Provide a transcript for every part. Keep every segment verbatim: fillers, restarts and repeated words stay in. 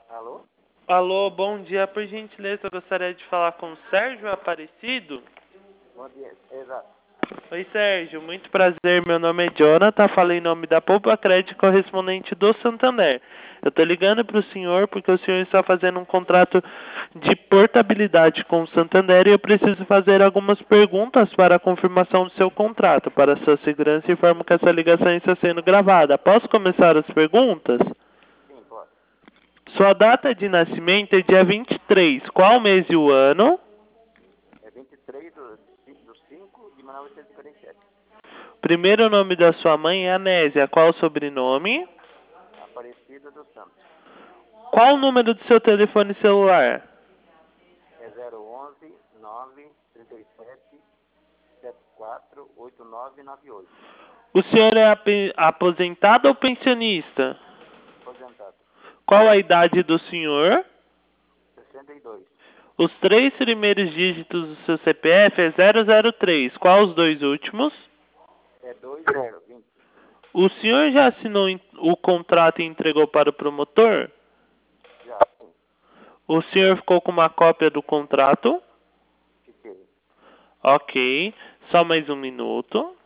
Alô? Alô, bom dia. Por gentileza, eu gostaria de falar com o Sérgio Aparecido. Bom dia. Exato. Oi, Sérgio. Muito prazer. Meu nome é Jonathan. Falei em nome da Poupa Crédito correspondente do Santander. Eu estou ligando para o senhor porque o senhor está fazendo um contrato de portabilidade com o Santander e eu preciso fazer algumas perguntas para a confirmação do seu contrato. Para sua segurança, informo que essa ligação está sendo gravada. Posso começar as perguntas? Sim, pode. Sua data de nascimento é dia vinte e três. Qual mês e o ano? É vinte e três do, do cinco de mil novecentos e quarenta e sete. Primeiro nome da sua mãe é Anésia. Qual o sobrenome? Aparecida do Santos. Qual o número do seu telefone celular? É zero onze nove trinta e sete setenta e quatro oitenta e nove noventa e oito. O senhor é ape- aposentado ou pensionista? Aposentado. Qual a idade do senhor? sessenta e dois. Os três primeiros dígitos do seu C P F é zero zero três. Qual os dois últimos? É dois zero vinte. O senhor já assinou em- o contrato e entregou para o promotor? Já, sim. O senhor ficou com uma cópia do contrato? Fiquei. Ok. Só mais um minuto.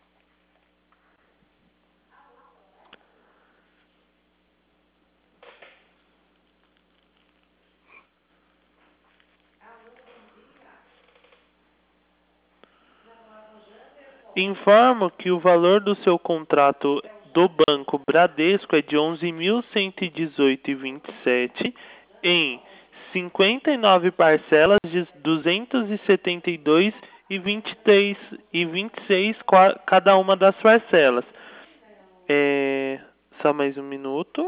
Informo que o valor do seu contrato do Banco Bradesco é de onze mil cento e dezoito vírgula vinte e sete em cinquenta e nove parcelas de duzentos e setenta e dois vírgula vinte e três e vinte e seis qua- cada uma das parcelas. É, só mais um minuto.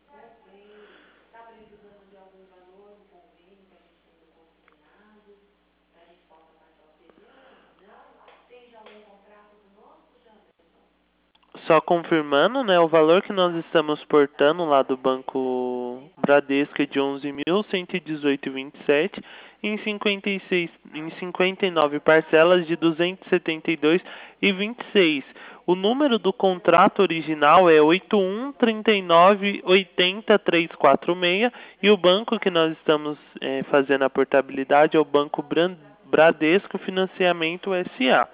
Só confirmando, né, o valor que nós estamos portando lá do Banco Bradesco é de onze mil cento e dezoito vírgula vinte e sete em cinquenta e seis, em cinquenta e nove parcelas de duzentos e setenta e dois vírgula vinte e seis. O número do contrato original é oito um três nove oito zero três quatro seis e o banco que nós estamos eh, fazendo a portabilidade é o Banco Bran- Bradesco Financiamento S A.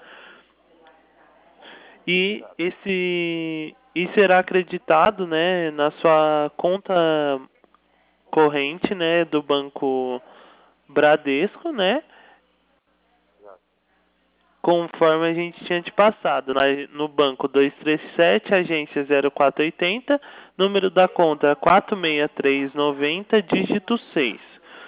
E Exato. esse e será acreditado, né, na sua conta corrente, né, do Banco Bradesco, né, Exato. conforme a gente tinha te passado, na- no banco dois três sete, agência zero quatro oito zero, número da conta quatro seis três nove zero, dígito seis.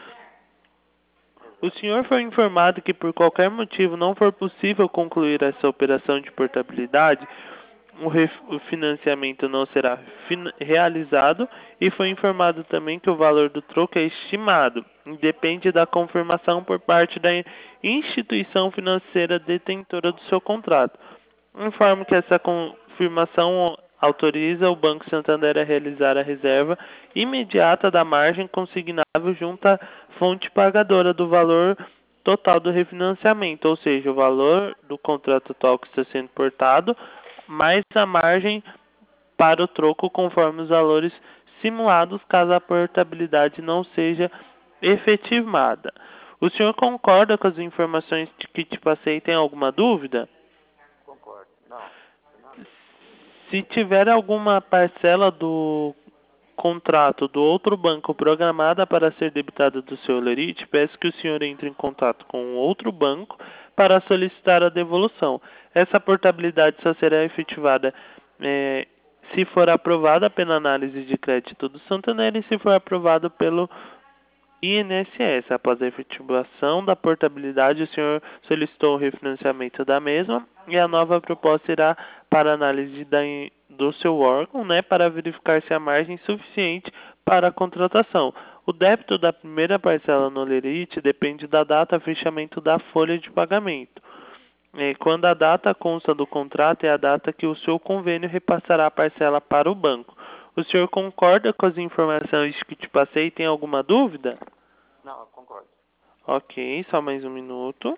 O Exato. senhor foi informado que por qualquer motivo não for possível concluir essa operação de portabilidade, o, ref- o financiamento não será fin- realizado e foi informado também que o valor do troco é estimado e depende da confirmação por parte da instituição financeira detentora do seu contrato. Informo que essa confirmação autoriza o Banco Santander a realizar a reserva imediata da margem consignável junto à fonte pagadora do valor total do refinanciamento, ou seja, o valor do contrato atual que está sendo portado, mais a margem para o troco conforme os valores simulados caso a portabilidade não seja efetivada. O senhor concorda com as informações que te passei? Tem alguma dúvida? Concordo. Não. Não. Se tiver alguma parcela do contrato do outro banco programada para ser debitada do seu lerite, peço que o senhor entre em contato com o outro banco para solicitar a devolução. Essa portabilidade só será efetivada eh, se for aprovada pela análise de crédito do Santander e se for aprovado pelo I N S S. Após a efetivação da portabilidade, o senhor solicitou o refinanciamento da mesma e a nova proposta irá para análise da, do seu órgão, né, para verificar se há margem suficiente para a contratação. O débito da primeira parcela no lerite depende da data fechamento da folha de pagamento. É, quando a data consta do contrato é a data que o seu convênio repassará a parcela para o banco. O senhor concorda com as informações que te passei? Tem alguma dúvida? Não, eu concordo. Ok, só mais um minuto.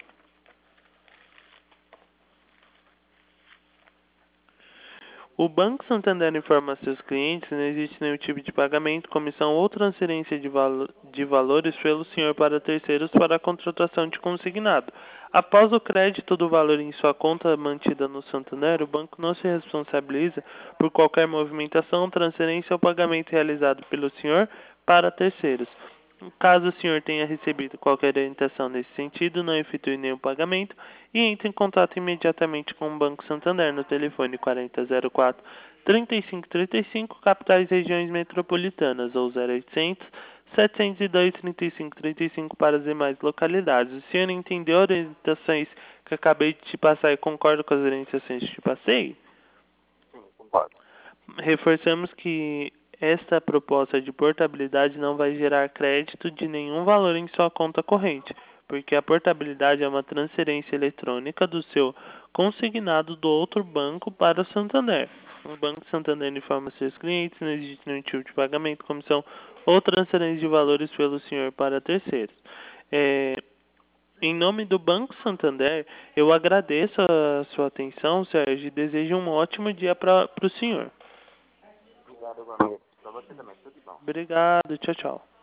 O Banco Santander informa a seus clientes que não existe nenhum tipo de pagamento, comissão ou transferência de, valo de valores pelo senhor para terceiros para a contratação de consignado. Após o crédito do valor em sua conta mantida no Santander, o banco não se responsabiliza por qualquer movimentação, transferência ou pagamento realizado pelo senhor para terceiros. Caso o senhor tenha recebido qualquer orientação nesse sentido, não efetue nenhum pagamento e entre em contato imediatamente com o Banco Santander no telefone quarenta zero quatro, trinta e cinco trinta e cinco, capitais e regiões metropolitanas, ou zero oitocentos, setecentos e dois, trinta e cinco trinta e cinco para as demais localidades. O senhor entendeu as orientações que acabei de te passar e concorda com as orientações que te passei? Sim, concordo. Reforçamos que esta proposta de portabilidade não vai gerar crédito de nenhum valor em sua conta corrente, porque a portabilidade é uma transferência eletrônica do seu consignado do outro banco para o Santander. O Banco Santander informa seus clientes não existe nenhum tipo de pagamento, comissão ou transferência de valores pelo senhor para terceiros. É, em nome do Banco Santander, eu agradeço a sua atenção, Sérgio, e desejo um ótimo dia para o senhor. Obrigado, igualmente. Para você também. Tudo de bom. Obrigado, tchau, tchau.